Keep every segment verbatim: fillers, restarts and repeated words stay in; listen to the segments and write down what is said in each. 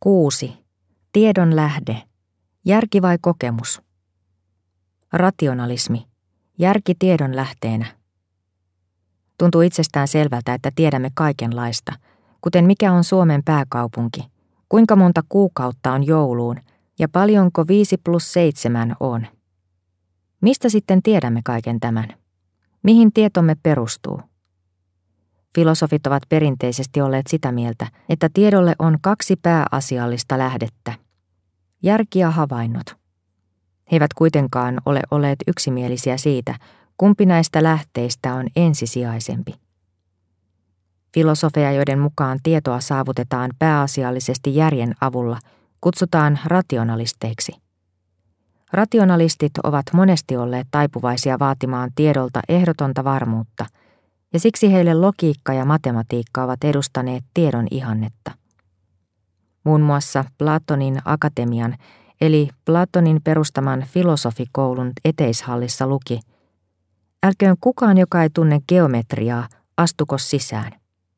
kuusi. Tiedon lähde. Järki vai kokemus? Rationalismi. Järki tiedon lähteenä. Tuntuu itsestään selvältä, että tiedämme kaikenlaista, kuten mikä on Suomen pääkaupunki, kuinka monta kuukautta on jouluun ja paljonko viisi plus seitsemän on. Mistä sitten tiedämme kaiken tämän? Mihin tietomme perustuu? Filosofit ovat perinteisesti olleet sitä mieltä, että tiedolle on kaksi pääasiallista lähdettä. Järki ja havainnot. He eivät kuitenkaan ole olleet yksimielisiä siitä, kumpi näistä lähteistä on ensisijaisempi. Filosofeja, joiden mukaan tietoa saavutetaan pääasiallisesti järjen avulla, kutsutaan rationalisteiksi. Rationalistit ovat monesti olleet taipuvaisia vaatimaan tiedolta ehdotonta varmuutta, ja siksi heille logiikka ja matematiikka ovat edustaneet tiedon ihannetta. Muun muassa Platonin akatemian eli Platonin perustaman filosofikoulun eteishallissa luki: "Älköön kukaan, joka ei tunne geometriaa, astuko sisään."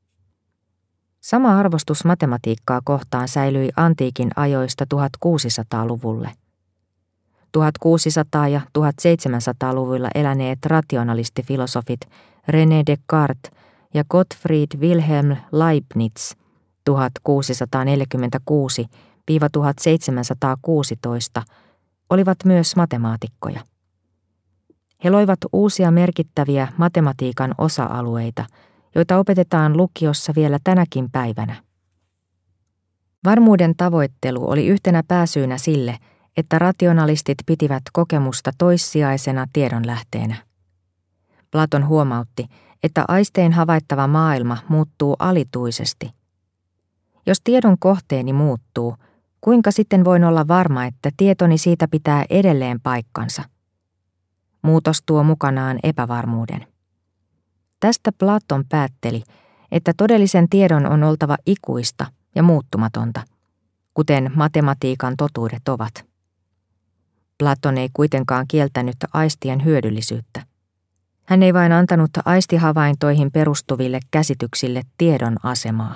Sama arvostus matematiikkaa kohtaan säilyi antiikin ajoista tuhatkuusisataaluvulle. tuhatkuusisataa- ja tuhatseitsemänsataaluvuilla eläneet rationalistifilosofit René Descartes ja Gottfried Wilhelm Leibniz tuhatkuusisataaneljäkymmentäkuusi - tuhatseitsemänsataakuusitoista olivat myös matemaatikkoja. He loivat uusia merkittäviä matematiikan osa-alueita, joita opetetaan lukiossa vielä tänäkin päivänä. Varmuuden tavoittelu oli yhtenä pääsyynä sille, että rationalistit pitivät kokemusta toissijaisena tiedonlähteenä. Platon huomautti, että aistein havaittava maailma muuttuu alituisesti. Jos tiedon kohteeni muuttuu, kuinka sitten voin olla varma, että tietoni siitä pitää edelleen paikkansa? Muutos tuo mukanaan epävarmuuden. Tästä Platon päätteli, että todellisen tiedon on oltava ikuista ja muuttumatonta, kuten matematiikan totuudet ovat. Platon ei kuitenkaan kieltänyt aistien hyödyllisyyttä. Hän ei vain antanut aistihavaintoihin perustuville käsityksille tiedon asemaa.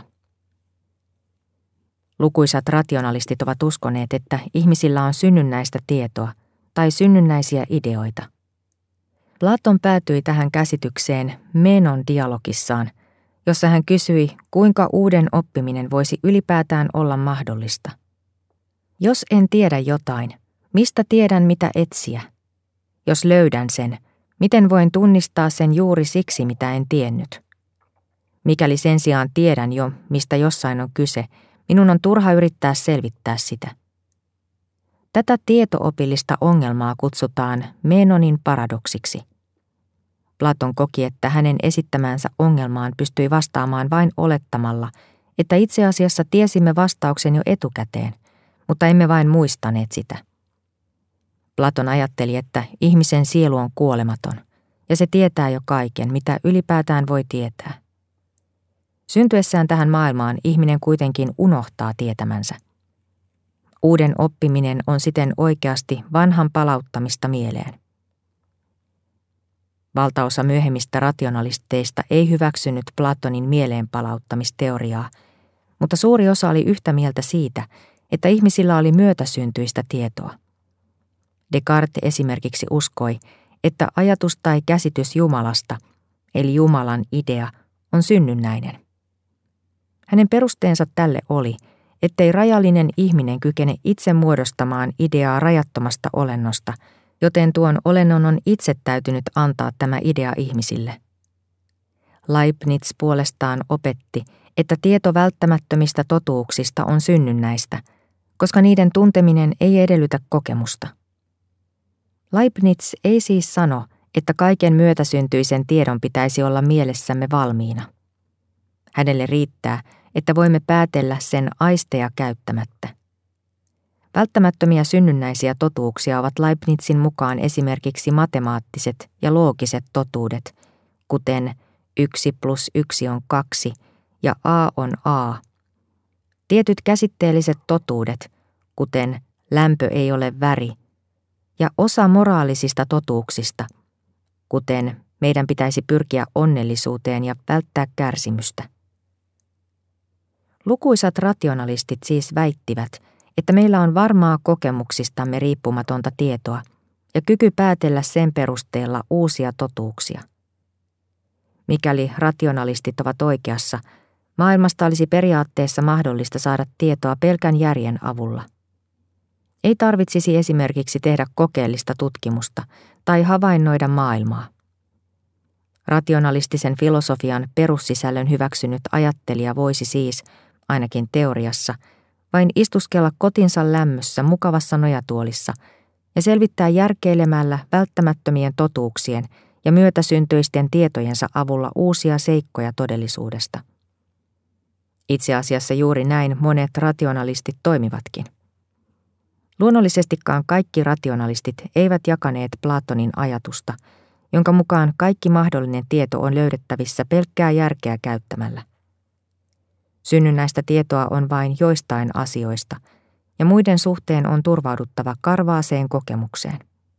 Lukuisat rationalistit ovat uskoneet, että ihmisillä on synnynnäistä tietoa tai synnynnäisiä ideoita. Platon päätyi tähän käsitykseen Menon dialogissaan, jossa hän kysyi, kuinka uuden oppiminen voisi ylipäätään olla mahdollista. Jos en tiedä jotain, mistä tiedän mitä etsiä? Jos löydän sen, miten voin tunnistaa sen juuri siksi, mitä en tiennyt? Mikäli sen sijaan tiedän jo, mistä jossain on kyse, minun on turha yrittää selvittää sitä. Tätä tieto-opillista ongelmaa kutsutaan Menonin paradoksiksi. Platon koki, että hänen esittämäänsä ongelmaan pystyi vastaamaan vain olettamalla, että itse asiassa tiesimme vastauksen jo etukäteen, mutta emme vain muistaneet sitä. Platon ajatteli, että ihmisen sielu on kuolematon, ja se tietää jo kaiken, mitä ylipäätään voi tietää. Syntyessään tähän maailmaan ihminen kuitenkin unohtaa tietämänsä. Uuden oppiminen on siten oikeasti vanhan palauttamista mieleen. Valtaosa myöhemmistä rationalisteista ei hyväksynyt Platonin mieleenpalauttamisteoriaa, mutta suuri osa oli yhtä mieltä siitä, että ihmisillä oli myötäsyntyistä tietoa. Descartes esimerkiksi uskoi, että ajatus tai käsitys Jumalasta, eli Jumalan idea, on synnynnäinen. Hänen perusteensa tälle oli, ettei rajallinen ihminen kykene itse muodostamaan ideaa rajattomasta olennosta, joten tuon olennon on itse täytynyt antaa tämä idea ihmisille. Leibniz puolestaan opetti, että tieto välttämättömistä totuuksista on synnynnäistä, koska niiden tunteminen ei edellytä kokemusta. Leibniz ei siis sano, että kaiken myötäsyntyisen tiedon pitäisi olla mielessämme valmiina. Hänelle riittää, että voimme päätellä sen aisteja käyttämättä. Välttämättömiä synnynnäisiä totuuksia ovat Leibnizin mukaan esimerkiksi matemaattiset ja loogiset totuudet, kuten yksi plus yksi on kaksi ja A on A. Tietyt käsitteelliset totuudet, kuten lämpö ei ole väri, ja osa moraalisista totuuksista, kuten meidän pitäisi pyrkiä onnellisuuteen ja välttää kärsimystä. Lukuisat rationalistit siis väittivät, että meillä on varmaa kokemuksistamme riippumatonta tietoa ja kyky päätellä sen perusteella uusia totuuksia. Mikäli rationalistit ovat oikeassa, maailmasta olisi periaatteessa mahdollista saada tietoa pelkän järjen avulla. Ei tarvitsisi esimerkiksi tehdä kokeellista tutkimusta tai havainnoida maailmaa. Rationalistisen filosofian perussisällön hyväksynyt ajattelija voisi siis, ainakin teoriassa, vain istuskella kotinsa lämmössä mukavassa nojatuolissa ja selvittää järkeilemällä välttämättömien totuuksien ja myötäsyntyisten tietojensa avulla uusia seikkoja todellisuudesta. Itse asiassa juuri näin monet rationalistit toimivatkin. Luonnollisestikaan kaikki rationalistit eivät jakaneet Platonin ajatusta, jonka mukaan kaikki mahdollinen tieto on löydettävissä pelkkää järkeä käyttämällä. Synnynnäistä tietoa on vain joistain asioista, ja muiden suhteen on turvauduttava karvaaseen kokemukseen.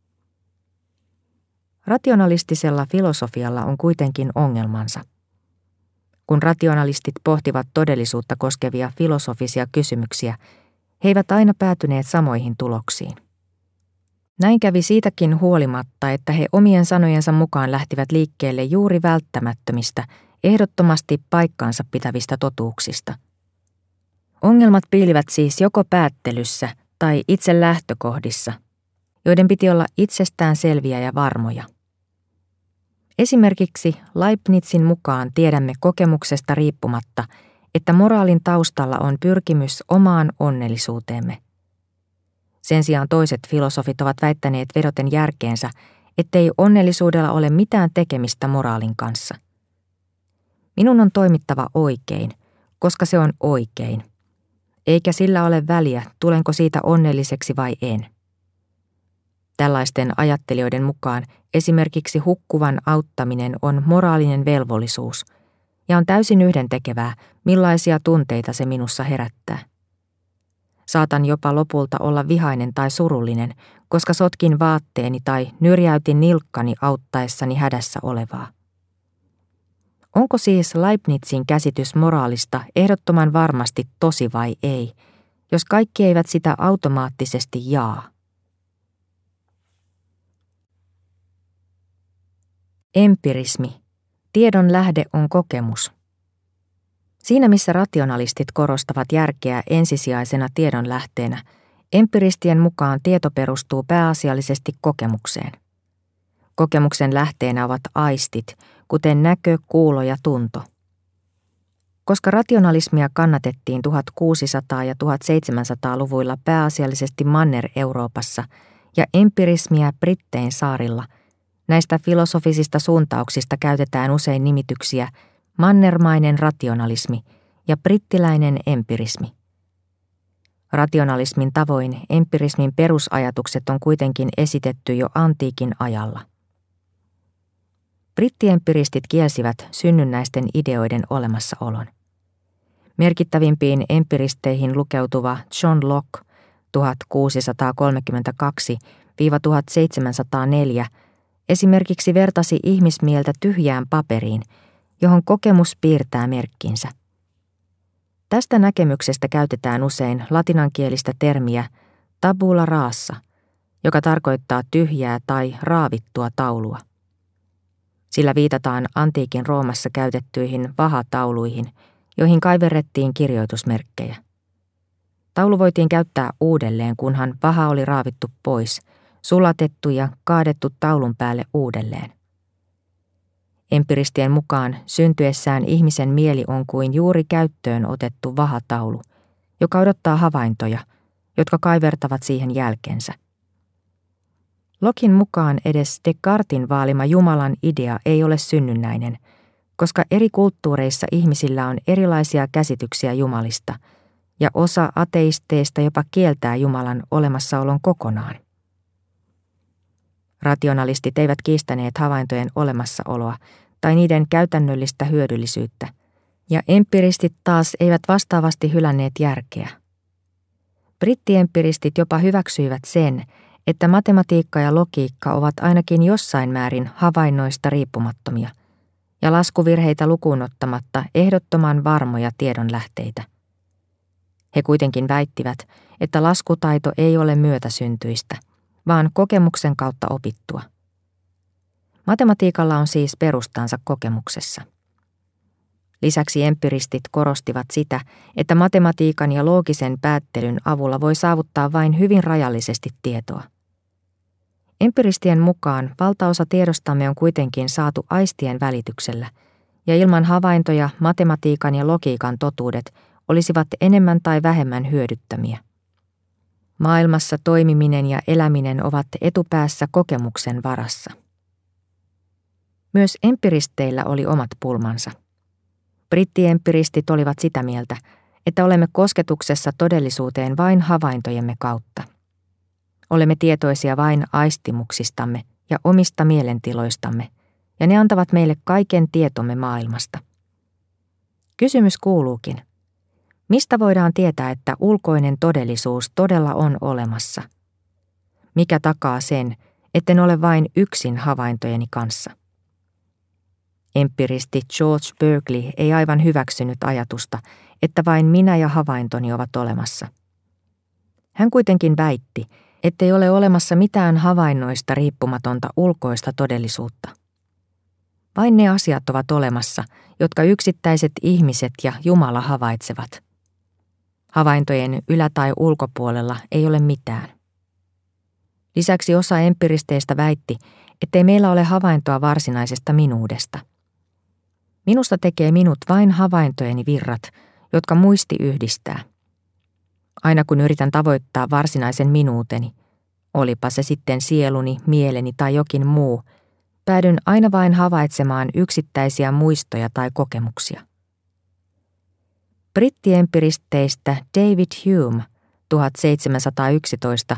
Rationalistisella filosofialla on kuitenkin ongelmansa. Kun rationalistit pohtivat todellisuutta koskevia filosofisia kysymyksiä, he eivät aina päätyneet samoihin tuloksiin. Näin kävi siitäkin huolimatta, että he omien sanojensa mukaan lähtivät liikkeelle juuri välttämättömistä, ehdottomasti paikkaansa pitävistä totuuksista. Ongelmat piilivät siis joko päättelyssä tai itse lähtökohdissa, joiden piti olla itsestään selviä ja varmoja. Esimerkiksi Leibnizin mukaan tiedämme kokemuksesta riippumatta, että moraalin taustalla on pyrkimys omaan onnellisuuteemme. Sen sijaan toiset filosofit ovat väittäneet vedoten järkeensä, ettei onnellisuudella ole mitään tekemistä moraalin kanssa. Minun on toimittava oikein, koska se on oikein, eikä sillä ole väliä, tulenko siitä onnelliseksi vai en. Tällaisten ajattelijoiden mukaan esimerkiksi hukkuvan auttaminen on moraalinen velvollisuus, ja on täysin yhdentekevää, millaisia tunteita se minussa herättää. Saatan jopa lopulta olla vihainen tai surullinen, koska sotkin vaatteeni tai nyrjäytin nilkkani auttaessani hädässä olevaa. Onko siis Leibnizin käsitys moraalista ehdottoman varmasti tosi vai ei, jos kaikki eivät sitä automaattisesti jaa? Empirismi. Tiedon lähde on kokemus. Siinä missä rationalistit korostavat järkeä ensisijaisena tiedon lähteenä, empiristien mukaan tieto perustuu pääasiallisesti kokemukseen. Kokemuksen lähteenä ovat aistit, kuten näkö, kuulo ja tunto. Koska rationalismia kannatettiin tuhatkuusisataa- ja tuhatseitsemänsataaluvuilla pääasiallisesti Manner-Euroopassa ja empirismiä Brittein saarilla, näistä filosofisista suuntauksista käytetään usein nimityksiä mannermainen rationalismi ja brittiläinen empirismi. Rationalismin tavoin empirismin perusajatukset on kuitenkin esitetty jo antiikin ajalla. Brittiempiristit kielsivät synnynnäisten ideoiden olemassaolon. Merkittävimpiin empiristeihin lukeutuva John Locke tuhatkuusisataakolmekymmentäkaksi - tuhatseitsemänsataaneljä esimerkiksi vertasi ihmismieltä tyhjään paperiin, johon kokemus piirtää merkkinsä. Tästä näkemyksestä käytetään usein latinankielistä termiä tabula rasa, joka tarkoittaa tyhjää tai raavittua taulua. Sillä viitataan antiikin Roomassa käytettyihin vahatauluihin, joihin kaiverrettiin kirjoitusmerkkejä. Taulu voitiin käyttää uudelleen, kunhan vaha oli raavittu pois, sulatettu ja kaadettu taulun päälle uudelleen. Empiristien mukaan syntyessään ihmisen mieli on kuin juuri käyttöön otettu vahataulu, joka odottaa havaintoja, jotka kaivertavat siihen jälkensä. Locken mukaan edes Descartesin vaalima Jumalan idea ei ole synnynnäinen, koska eri kulttuureissa ihmisillä on erilaisia käsityksiä Jumalista, ja osa ateisteista jopa kieltää Jumalan olemassaolon kokonaan. Rationalistit eivät kiistäneet havaintojen olemassaoloa tai niiden käytännöllistä hyödyllisyyttä, ja empiristit taas eivät vastaavasti hylänneet järkeä. Brittiempiristit jopa hyväksyivät sen, että matematiikka ja logiikka ovat ainakin jossain määrin havainnoista riippumattomia, ja laskuvirheitä lukuun ottamatta ehdottoman varmoja tiedonlähteitä. He kuitenkin väittivät, että laskutaito ei ole myötäsyntyistä, vaan kokemuksen kautta opittua. Matematiikalla on siis perustansa kokemuksessa. Lisäksi empiristit korostivat sitä, että matematiikan ja loogisen päättelyn avulla voi saavuttaa vain hyvin rajallisesti tietoa. Empiristien mukaan valtaosa tiedostamme on kuitenkin saatu aistien välityksellä, ja ilman havaintoja matematiikan ja logiikan totuudet olisivat enemmän tai vähemmän hyödyttömiä. Maailmassa toimiminen ja eläminen ovat etupäässä kokemuksen varassa. Myös empiristeillä oli omat pulmansa. Brittiempiristit olivat sitä mieltä, että olemme kosketuksessa todellisuuteen vain havaintojemme kautta. Olemme tietoisia vain aistimuksistamme ja omista mielentiloistamme, ja ne antavat meille kaiken tietomme maailmasta. Kysymys kuuluukin, mistä voidaan tietää, että ulkoinen todellisuus todella on olemassa? Mikä takaa sen, etten ole vain yksin havaintojeni kanssa? Empiristi George Berkeley ei aivan hyväksynyt ajatusta, että vain minä ja havaintoni ovat olemassa. Hän kuitenkin väitti, ettei ole olemassa mitään havainnoista riippumatonta ulkoista todellisuutta. Vain ne asiat ovat olemassa, jotka yksittäiset ihmiset ja Jumala havaitsevat. Havaintojen ylä- tai ulkopuolella ei ole mitään. Lisäksi osa empiristeistä väitti, ettei meillä ole havaintoa varsinaisesta minuudesta. Minusta tekee minut vain havaintojeni virrat, jotka muisti yhdistää. Aina kun yritän tavoittaa varsinaisen minuuteni, olipa se sitten sieluni, mieleni tai jokin muu, päädyn aina vain havaitsemaan yksittäisiä muistoja tai kokemuksia. Brittiempiristeistä David Hume tuhatseitsemänsataayksitoista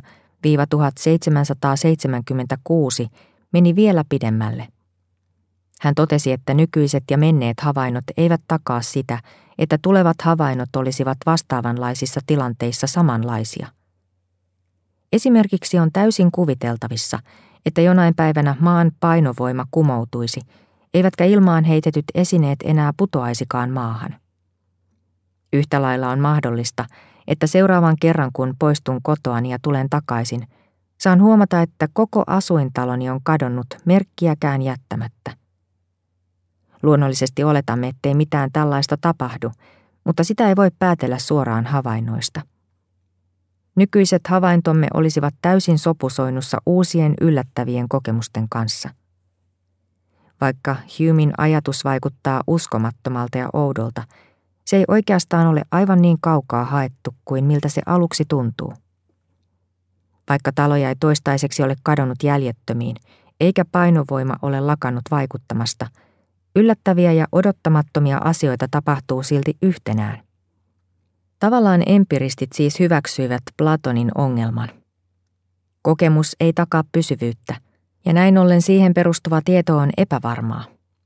tuhatseitsemänsataaseitsemänkymmentäkuusi meni vielä pidemmälle. Hän totesi, että nykyiset ja menneet havainnot eivät takaa sitä, että tulevat havainnot olisivat vastaavanlaisissa tilanteissa samanlaisia. Esimerkiksi on täysin kuviteltavissa, että jonain päivänä maan painovoima kumoutuisi, eivätkä ilmaan heitetyt esineet enää putoaisikaan maahan. Yhtä lailla on mahdollista, että seuraavan kerran kun poistun kotoani ja tulen takaisin, saan huomata, että koko asuintaloni on kadonnut merkkiäkään jättämättä. Luonnollisesti oletamme, ettei mitään tällaista tapahdu, mutta sitä ei voi päätellä suoraan havainnoista. Nykyiset havaintomme olisivat täysin sopusoinnussa uusien yllättävien kokemusten kanssa. Vaikka Humin ajatus vaikuttaa uskomattomalta ja oudolta, se ei oikeastaan ole aivan niin kaukaa haettu kuin miltä se aluksi tuntuu. Vaikka taloja ei toistaiseksi ole kadonnut jäljettömiin, eikä painovoima ole lakannut vaikuttamasta, yllättäviä ja odottamattomia asioita tapahtuu silti yhtenään. Tavallaan empiristit siis hyväksyivät Platonin ongelman. Kokemus ei takaa pysyvyyttä, ja näin ollen siihen perustuva tieto on epävarmaa.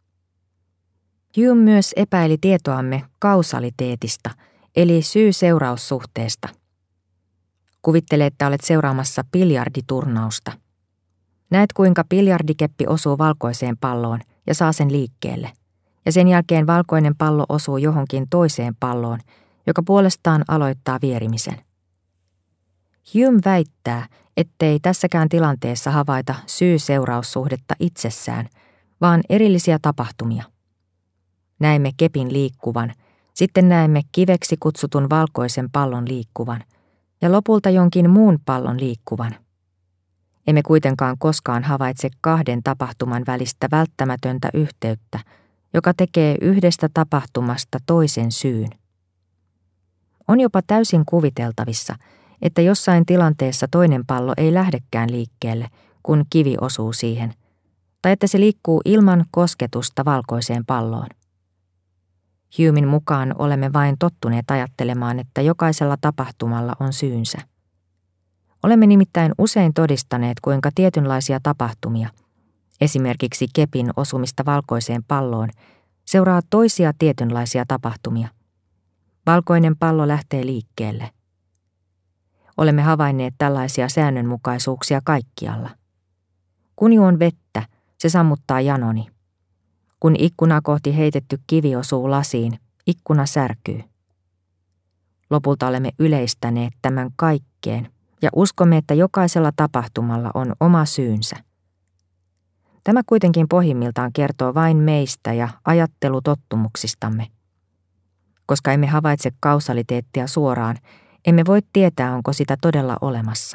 Hume myös epäili tietoamme kausaliteetista, eli syy-seuraussuhteesta. Kuvittele, että olet seuraamassa biljarditurnausta. Näet, kuinka biljardikeppi osuu valkoiseen palloon ja saa sen liikkeelle, ja sen jälkeen valkoinen pallo osuu johonkin toiseen palloon, joka puolestaan aloittaa vierimisen. Hume väittää, ettei tässäkään tilanteessa havaita syy-seuraussuhdetta itsessään, vaan erillisiä tapahtumia. Näemme kepin liikkuvan, sitten näemme kiveksi kutsutun valkoisen pallon liikkuvan ja lopulta jonkin muun pallon liikkuvan. Emme kuitenkaan koskaan havaitse kahden tapahtuman välistä välttämätöntä yhteyttä, joka tekee yhdestä tapahtumasta toisen syyn. On jopa täysin kuviteltavissa, että jossain tilanteessa toinen pallo ei lähdekään liikkeelle, kun kivi osuu siihen, tai että se liikkuu ilman kosketusta valkoiseen palloon. Humin mukaan olemme vain tottuneet ajattelemaan, että jokaisella tapahtumalla on syynsä. Olemme nimittäin usein todistaneet, kuinka tietynlaisia tapahtumia, esimerkiksi kepin osumista valkoiseen palloon, seuraa toisia tietynlaisia tapahtumia. Valkoinen pallo lähtee liikkeelle. Olemme havainneet tällaisia säännönmukaisuuksia kaikkialla. Kun juon vettä, se sammuttaa janoni. Kun ikkuna kohti heitetty kivi osuu lasiin, ikkuna särkyy. Lopulta olemme yleistäneet tämän kaikkeen ja uskomme, että jokaisella tapahtumalla on oma syynsä. Tämä kuitenkin pohjimmiltaan kertoo vain meistä ja ajattelutottumuksistamme. Koska emme havaitse kausaliteettia suoraan, emme voi tietää, onko sitä todella olemassa.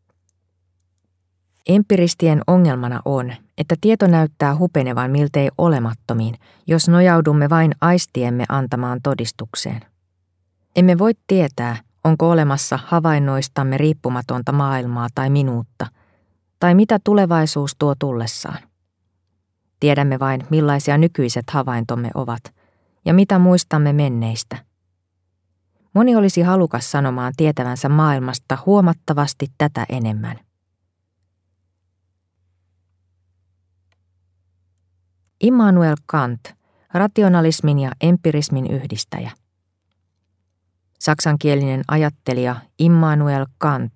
Empiristien ongelmana on, että tieto näyttää hupenevan miltei olemattomiin, jos nojaudumme vain aistiemme antamaan todistukseen. Emme voi tietää, onko olemassa havainnoistamme riippumatonta maailmaa tai minuutta, tai mitä tulevaisuus tuo tullessaan. Tiedämme vain, millaisia nykyiset havaintomme ovat, ja mitä muistamme menneistä. Moni olisi halukas sanomaan tietävänsä maailmasta huomattavasti tätä enemmän. Immanuel Kant, rationalismin ja empirismin yhdistäjä. Saksankielinen ajattelija Immanuel Kant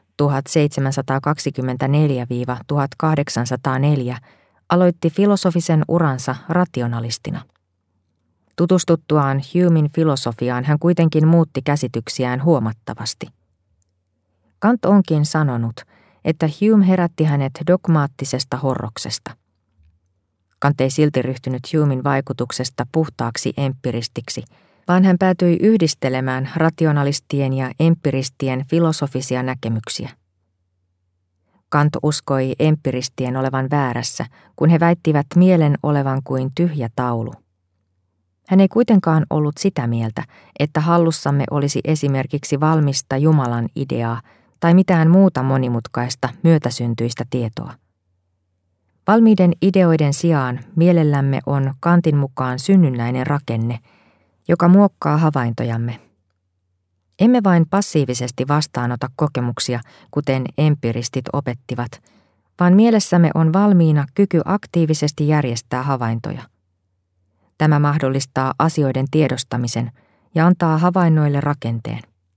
tuhatseitsemänsataakaksikymmentäneljä - tuhatkahdeksansataaneljä aloitti filosofisen uransa rationalistina. Tutustuttuaan Humein filosofiaan hän kuitenkin muutti käsityksiään huomattavasti. Kant onkin sanonut, että Hume herätti hänet dogmaattisesta horroksesta. Kant ei silti ryhtynyt Humein vaikutuksesta puhtaaksi empiristiksi, vaan hän päätyi yhdistelemään rationalistien ja empiristien filosofisia näkemyksiä. Kant uskoi empiristien olevan väärässä, kun he väittivät mielen olevan kuin tyhjä taulu. Hän ei kuitenkaan ollut sitä mieltä, että hallussamme olisi esimerkiksi valmista Jumalan ideaa tai mitään muuta monimutkaista myötäsyntyistä tietoa. Valmiiden ideoiden sijaan mielellämme on Kantin mukaan synnynnäinen rakenne, joka muokkaa havaintojamme. Emme vain passiivisesti vastaanota kokemuksia, kuten empiristit opettivat, vaan mielessämme on valmiina kyky aktiivisesti järjestää havaintoja. Tämä mahdollistaa asioiden tiedostamisen ja antaa havainnoille rakenteen.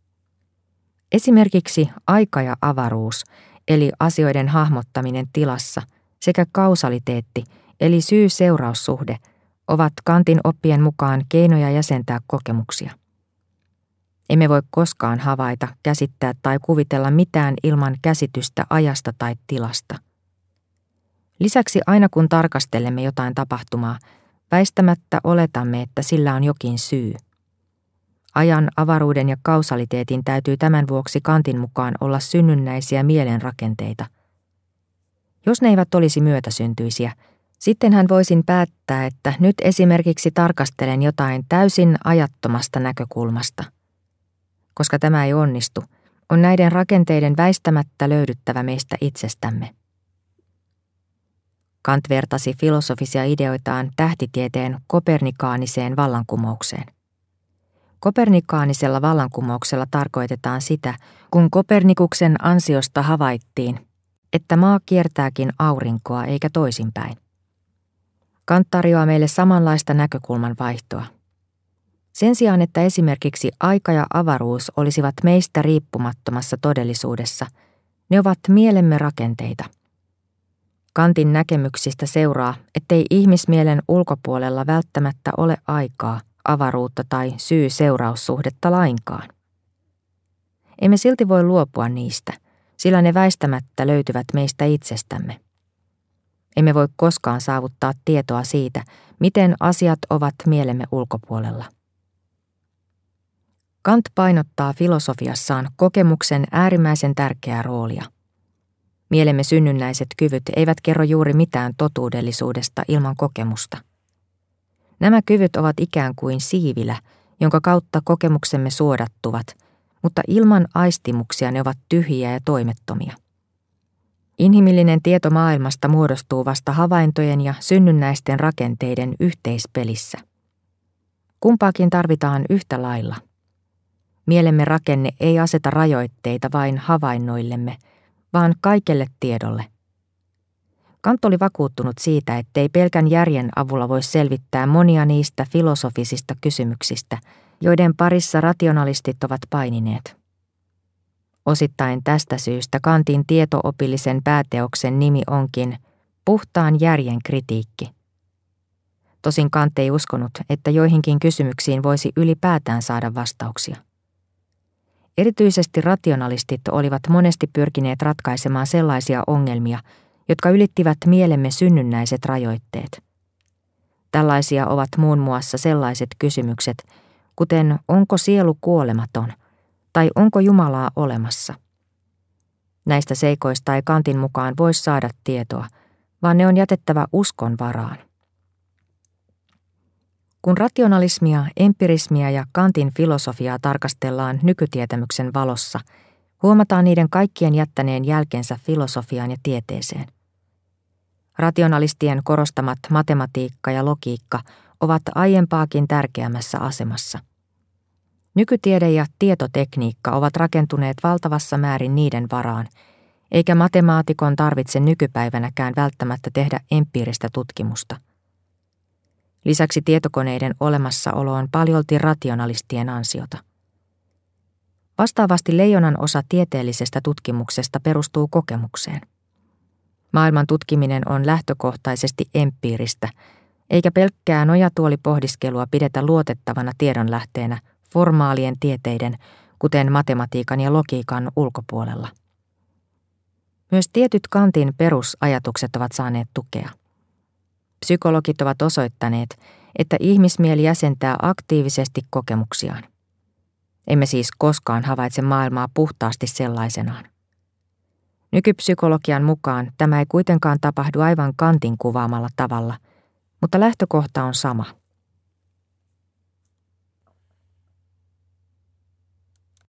Esimerkiksi aika ja avaruus, eli asioiden hahmottaminen tilassa, sekä kausaliteetti, eli syy-seuraussuhde, ovat Kantin oppien mukaan keinoja jäsentää kokemuksia. Emme voi koskaan havaita, käsittää tai kuvitella mitään ilman käsitystä ajasta tai tilasta. Lisäksi aina kun tarkastelemme jotain tapahtumaa, väistämättä oletamme, että sillä on jokin syy. Ajan, avaruuden ja kausaliteetin täytyy tämän vuoksi Kantin mukaan olla synnynnäisiä mielenrakenteita. Jos ne eivät olisi myötäsyntyisiä, sitten hän voisin päättää, että nyt esimerkiksi tarkastelen jotain täysin ajattomasta näkökulmasta. Koska tämä ei onnistu, on näiden rakenteiden väistämättä löydyttävä meistä itsestämme. Kant vertasi filosofisia ideoitaan tähtitieteen kopernikaaniseen vallankumoukseen. Kopernikaanisella vallankumouksella tarkoitetaan sitä, kun Kopernikuksen ansiosta havaittiin, että maa kiertääkin aurinkoa eikä toisinpäin. Kant tarjoaa meille samanlaista näkökulman vaihtoa. Sen sijaan, että esimerkiksi aika ja avaruus olisivat meistä riippumattomassa todellisuudessa, ne ovat mielemme rakenteita. Kantin näkemyksistä seuraa, ettei ihmismielen ulkopuolella välttämättä ole aikaa, avaruutta tai syy-seuraussuhdetta lainkaan. Emme silti voi luopua niistä, sillä ne väistämättä löytyvät meistä itsestämme. Emme voi koskaan saavuttaa tietoa siitä, miten asiat ovat mielemme ulkopuolella. Kant painottaa filosofiassaan kokemuksen äärimmäisen tärkeää roolia. Mielemme synnynnäiset kyvyt eivät kerro juuri mitään totuudellisuudesta ilman kokemusta. Nämä kyvyt ovat ikään kuin siivilä, jonka kautta kokemuksemme suodattuvat, mutta ilman aistimuksia ne ovat tyhjiä ja toimettomia. Inhimillinen tieto maailmasta muodostuu vasta havaintojen ja synnynnäisten rakenteiden yhteispelissä. Kumpaakin tarvitaan yhtä lailla. Mielemme rakenne ei aseta rajoitteita vain havainnoillemme, vaan kaikelle tiedolle. Kant oli vakuuttunut siitä, ettei pelkän järjen avulla voi selvittää monia niistä filosofisista kysymyksistä, joiden parissa rationalistit ovat painineet. Osittain tästä syystä Kantin tieto-opillisen pääteoksen nimi onkin Puhtaan järjen kritiikki. Tosin Kant ei uskonut, että joihinkin kysymyksiin voisi ylipäätään saada vastauksia. Erityisesti rationalistit olivat monesti pyrkineet ratkaisemaan sellaisia ongelmia, jotka ylittivät mielemme synnynnäiset rajoitteet. Tällaisia ovat muun muassa sellaiset kysymykset, kuten onko sielu kuolematon tai onko Jumalaa olemassa. Näistä seikoista ei Kantin mukaan voi saada tietoa, vaan ne on jätettävä uskon varaan. Kun rationalismia, empirismia ja Kantin filosofiaa tarkastellaan nykytietämyksen valossa, huomataan niiden kaikkien jättäneen jälkensä filosofiaan ja tieteeseen. Rationalistien korostamat matematiikka ja logiikka ovat aiempaakin tärkeämmässä asemassa. Nykytiede ja tietotekniikka ovat rakentuneet valtavassa määrin niiden varaan, eikä matemaatikon tarvitse nykypäivänäkään välttämättä tehdä empiiristä tutkimusta. Lisäksi tietokoneiden olemassaolo on paljolti rationalistien ansiota. Vastaavasti leijonan osa tieteellisestä tutkimuksesta perustuu kokemukseen. Maailman tutkiminen on lähtökohtaisesti empiiristä, eikä pelkkää nojatuolipohdiskelua pidetä luotettavana tiedonlähteenä formaalien tieteiden, kuten matematiikan ja logiikan ulkopuolella. Myös tietyt Kantin perusajatukset ovat saaneet tukea. Psykologit ovat osoittaneet, että ihmismieli jäsentää aktiivisesti kokemuksiaan. Emme siis koskaan havaitse maailmaa puhtaasti sellaisenaan. Nykypsykologian mukaan tämä ei kuitenkaan tapahdu aivan Kantin kuvaamalla tavalla, mutta lähtökohta on sama.